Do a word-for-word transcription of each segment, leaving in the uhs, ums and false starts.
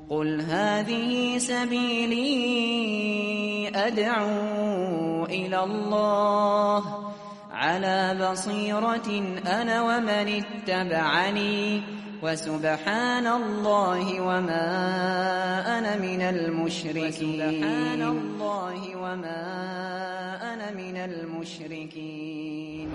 قل هذه سبيلي أدعو إلى الله على بصيرة أنا ومن اتبعني وسبحان الله وما أنا من المشركين سبحان الله وما أنا من المشركين.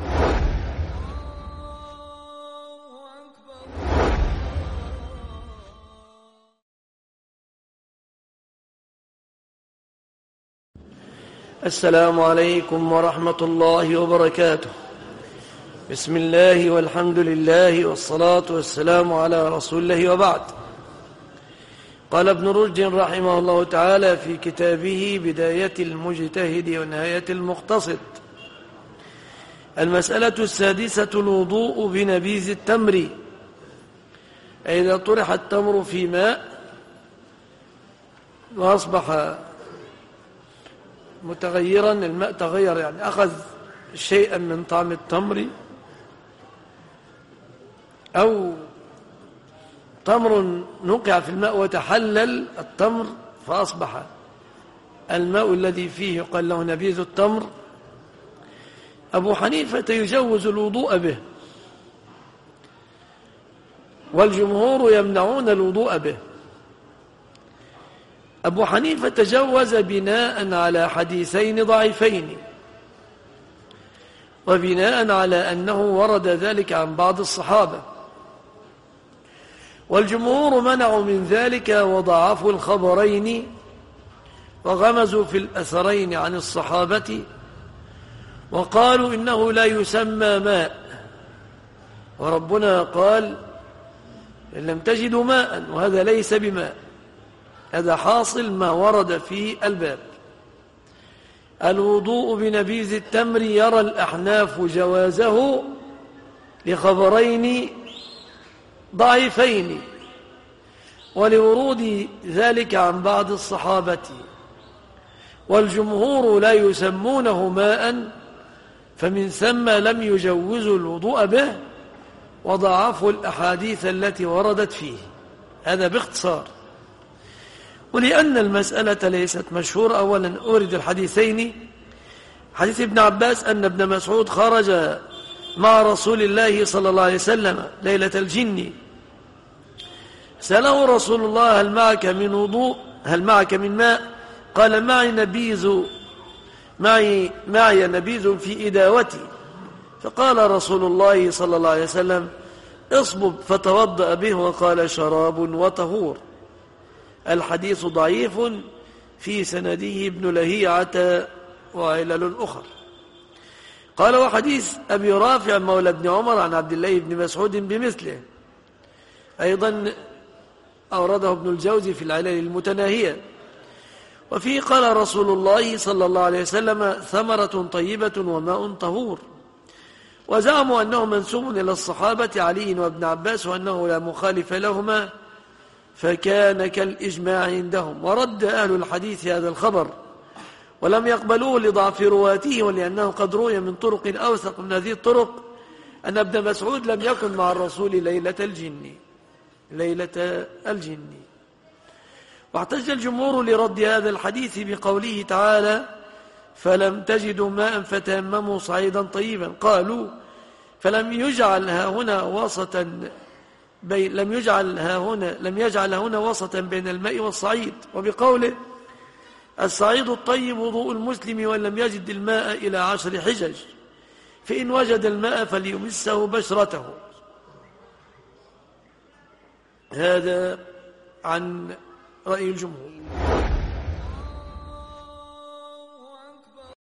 السلام عليكم ورحمة الله وبركاته. بسم الله والحمد لله والصلاة والسلام على رسول الله وبعد. قال ابن رشد رحمه الله تعالى في كتابه بداية المجتهد ونهاية المقتصد: المسألة السادسة الوضوء بنبيذ التمر. إذا طرح التمر في ماء وأصبح متغيرا، الماء تغير يعني أخذ شيئا من طعم التمر، أو تمر نقع في الماء وتحلل التمر فأصبح الماء الذي فيه يقال له نبيذ التمر، أبو حنيفة يجوز الوضوء به، والجمهور يمنعون الوضوء به. أبو حنيفة تجوز بناء على حديثين ضعيفين، وبناء على أنه ورد ذلك عن بعض الصحابة، والجمهور منعوا من ذلك وضعفوا الخبرين وغمزوا في الأثرين عن الصحابة، وقالوا إنه لا يسمى ماء، وربنا قال إن لم تجدوا ماء، وهذا ليس بماء. هذا حاصل ما ورد في الباب. الوضوء بنبيذ التمر يرى الأحناف جوازه لخبرين ضعيفين ولورود ذلك عن بعض الصحابة، والجمهور لا يسمونه ماء، فمن ثم لم يجوزوا الوضوء به وضعفوا الأحاديث التي وردت فيه. هذا باختصار. ولأن المسألة ليست مشهورة، أولا أورد الحديثين: حديث ابن عباس أن ابن مسعود خرج مع رسول الله صلى الله عليه وسلم ليلة الجن، سأله رسول الله: هل معك من وضوء؟ هل معك من ماء؟ قال: معي نبيذ معي, معي نبيذ في إداوتي. فقال رسول الله صلى الله عليه وسلم: اصبب، فتوضأ به، وقال: شراب وطهور. الحديث ضعيف، في سنده ابن لهيعة وعلل أخر. قال: وحديث أبي رافع مولى ابن عمر عن عبد الله بن مسعود بمثله، أيضا أورده ابن الجوزي في العلل المتناهية. وفيه قال رسول الله صلى الله عليه وسلم: ثمرة طيبة وماء طهور. وزعموا أنه منسوب إلى الصحابة علي وابن عباس، وأنه لا مخالف لهما، فكان كالإجماع عندهم. ورد أهل الحديث هذا الخبر ولم يقبلوه لضعف رواته، ولأنه قد روي من طرق أوثق من هذه الطرق أن ابن مسعود لم يكن مع الرسول ليلة الجن ليلة الجن واحتج الجمهور لرد هذا الحديث بقوله تعالى: فلم تجدوا ماء فتيمموا صعيدا طيبا. قالوا: فلم يجعل ها هنا وسطا بين لم يجعل ها هنا لم يجعل هنا وسطا بين الماء والصعيد. وبقوله: الصعيد الطيب وضوء المسلم وإن لم يجد الماء إلى عشر حجج، فإن وجد الماء فليمسه بشرته. هذا عن رأي الجمهور.